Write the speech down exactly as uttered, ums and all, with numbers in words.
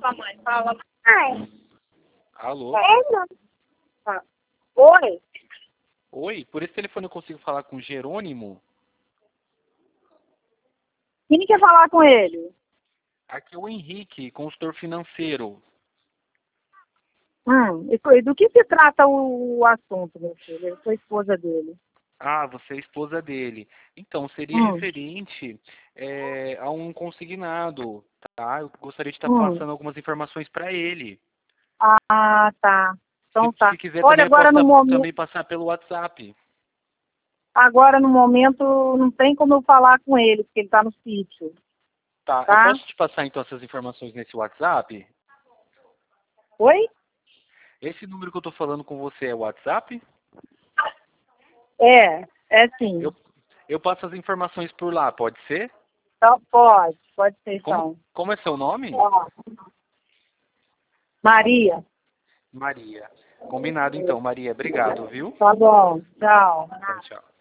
com a mãe. Fala. Ai. Alô? É, não. Ah. Oi. Oi, por esse telefone eu consigo falar com Jerônimo? Quem quer falar com ele? Aqui é o Henrique, consultor financeiro. Hum, e foi- do que se trata o, o assunto, meu filho? Eu sou esposa dele. Ah, você é a esposa dele. Então, seria Hum, referente é, a um consignado, tá? Eu gostaria de estar hum. passando algumas informações para ele. Ah, tá. Se, Então tá. se quiser Olha, também, eu agora posso no ta- momento, também passar pelo WhatsApp, agora no momento não tem como eu falar com ele, porque ele tá no sítio, tá? Eu tá? posso te passar então essas informações nesse WhatsApp? Oi? Esse número que eu estou falando com você é o WhatsApp? É, é sim. Eu, eu passo as informações por lá, pode ser? Então, pode, pode ser Como, então. como é seu nome? Ó, Maria. Maria. Combinado então, Maria. Obrigado, viu? Tá bom, tchau. Tchau, tchau.